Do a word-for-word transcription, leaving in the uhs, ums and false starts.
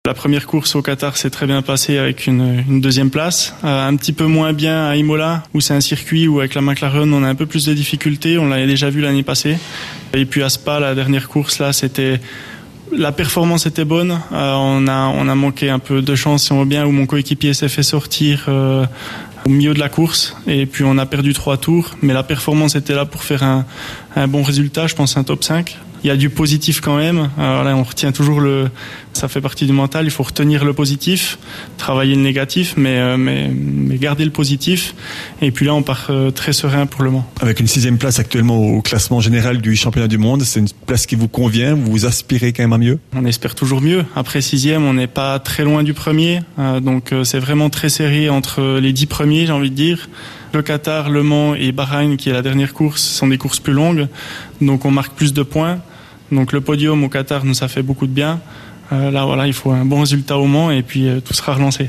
La première course au Qatar s'est très bien passée avec une, une deuxième place. Euh, un petit peu moins bien à Imola, où c'est un circuit où avec la McLaren on a un peu plus de difficultés. On l'avait déjà vu l'année passée. Et puis à Spa, la dernière course là, c'était la performance était bonne. Euh, on a on a manqué un peu de chance, si on veut bien, où mon coéquipier s'est fait sortir euh, au milieu de la course. Et puis on a perdu trois tours, mais la performance était là pour faire un, un bon résultat. Je pense un top cinq. Il y a du positif quand même. Alors là, on retient toujours le. Ça fait partie du mental. Il faut retenir le positif, travailler le négatif, mais mais mais garder le positif. Et puis là, on part très serein pour le Mans. Avec une sixième place actuellement au classement général du championnat du monde, c'est une place qui vous convient. Vous aspirez quand même à mieux. On espère toujours mieux. Après sixième, on n'est pas très loin du premier, donc c'est vraiment très serré entre les dix premiers, j'ai envie de dire. Le Qatar, Le Mans et Bahreïn, qui est la dernière course, sont des courses plus longues, donc on marque plus de points. Donc le podium au Qatar, nous, ça fait beaucoup de bien. Euh, là, voilà, il faut un bon résultat au Mans et puis euh, tout sera relancé.